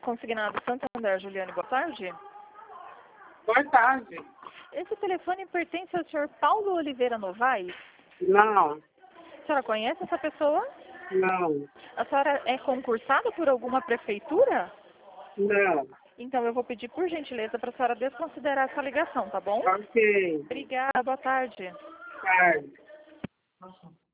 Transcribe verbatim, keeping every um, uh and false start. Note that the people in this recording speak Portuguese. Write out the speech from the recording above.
Consignado Santander, Juliane, boa tarde. Boa tarde. Esse telefone pertence ao senhor Paulo Oliveira Novaes? Não, A senhora conhece essa pessoa? não, A senhora é concursada por alguma prefeitura? não. Então eu vou pedir por gentileza para a senhora desconsiderar essa ligação, tá bom? Ok, Obrigada, boa tarde. tarde.